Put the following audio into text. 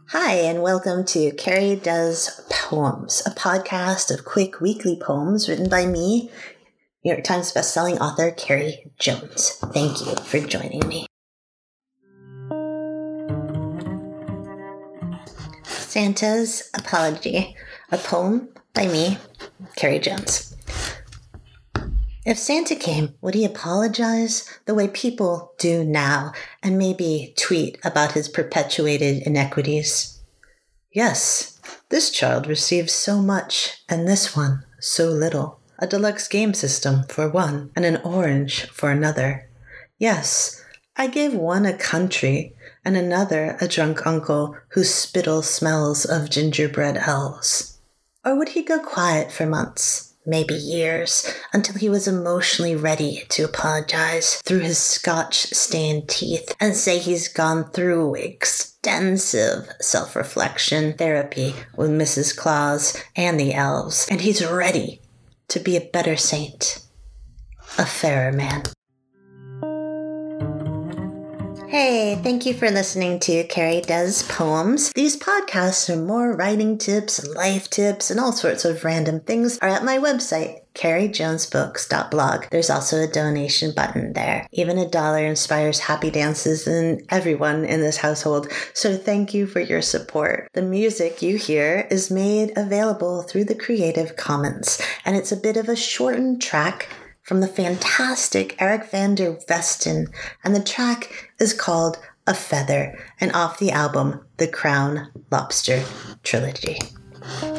Hi, and welcome to Carrie Does Poems, a podcast of quick weekly poems written by me, New York Times bestselling author Carrie Jones. Thank you for joining me. Santa's Apology, a poem by me, Carrie Jones. If Santa came, would he apologize the way people do now and maybe tweet about his perpetuated inequities? Yes, this child receives so much and this one so little. A deluxe game system for one and an orange for another. Yes, I gave one a country and another a drunk uncle whose spittle smells of gingerbread elves. Or would he go quiet for months? Maybe years, until he was emotionally ready to apologize through his scotch-stained teeth and say he's gone through extensive self-reflection therapy with Mrs. Claus and the elves, and he's ready to be a better saint, a fairer man. Hey, thank you for listening to Carrie Does Poems. These podcasts are more writing tips and life tips and all sorts of random things are at my website, carriejonesbooks.blog. There's also a donation button there. Even $1 inspires happy dances in everyone in this household, so thank you for your support. The music you hear is made available through the Creative Commons, and it's a bit of a shortened track from the fantastic Eric van der Vesten, and the track is called A Feather, and off the album, The Crown Lobster Trilogy.